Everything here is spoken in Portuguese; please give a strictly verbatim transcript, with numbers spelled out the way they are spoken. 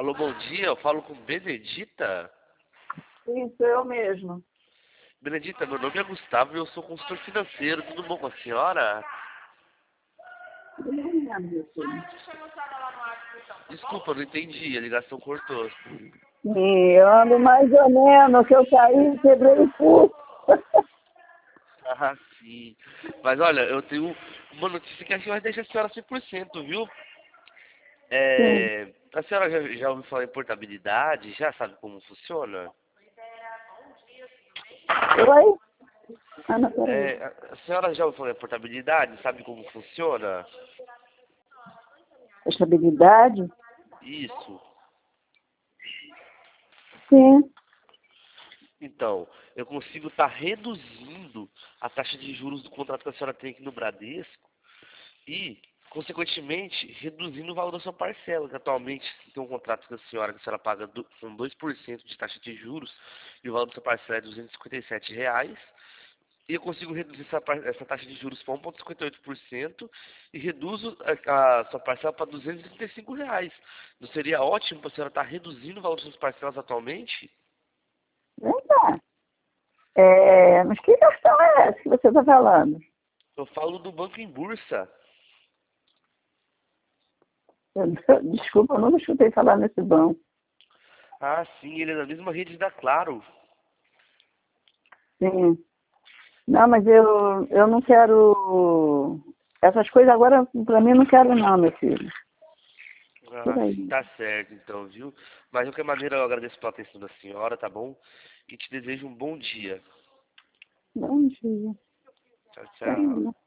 Alô, bom dia, eu falo com Benedita. Isso, eu mesmo. Benedita, meu nome é Gustavo e eu sou consultor financeiro, tudo bom com a senhora? Eu não lembro disso. Desculpa, eu não entendi, a ligação cortou. Sim, eu ando mais ou menos, que eu caí e quebrei o pulso. Ah, sim. Mas olha, eu tenho uma notícia que acho que vai deixar a senhora cem por cento, viu? Sim. É, a senhora já, já ouviu falar em portabilidade? Já sabe como funciona? Oi? Ana, peraí. É, a a senhora já ouviu falar em portabilidade? Sabe como funciona? Estabilidade? Isso. Sim. Então, eu consigo estar reduzindo a taxa de juros do contrato que a senhora tem aqui no Bradesco e, consequentemente, reduzindo o valor da sua parcela, que atualmente tem um contrato com a senhora que a senhora paga do, com dois por cento de taxa de juros e o valor da sua parcela é duzentos e cinquenta e sete reais. E eu consigo reduzir essa, par- essa taxa de juros para um vírgula cinquenta e oito por cento e reduzo a, a sua parcela para duzentos e trinta e cinco reais. Não seria ótimo para a senhora estar reduzindo o valor das suas parcelas atualmente? Vem cá. É, mas que cartão é esse que você está falando? Eu falo do banco em bursa. Eu- Desculpa, eu nunca escutei falar nesse banco. Ah, sim, ele é da mesma rede da Claro. Sim. Não, mas eu, eu não quero... Essas coisas agora, para mim, não quero não, meu filho. Por Ah, sim, aí. tá certo então, viu? Mas de qualquer maneira eu agradeço pela atenção da senhora, tá bom? E te desejo um bom dia. Bom dia. Tchau, Peraí, tchau. né?